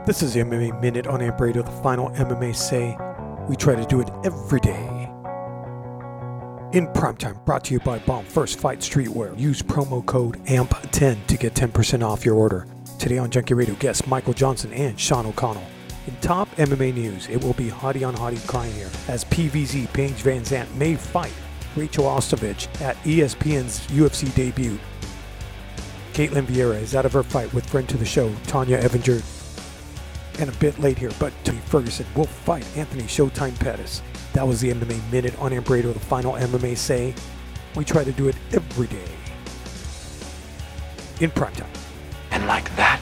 This is the MMA Minute on Amp Radio, the final MMA say. We try to do it every day. In primetime, brought to you by Bomb First Fight Streetwear. Use promo code AMP10 to get 10% off your order. Today on Junkie Radio, guests Michael Johnson and Sean O'Connell. In top MMA news, it will be hottie on hottie crime here, as PVZ Paige Van Zandt may fight Rachel Ostovich at ESPN's UFC debut. Caitlin Vieira is out of her fight with friend to the show, Tanya Evinger. And a bit late here, but Tony Ferguson will fight Anthony Showtime Pettis. That was the MMA Minute on Amp Radio, the final MMA say. We try to do it every day in primetime. And like that,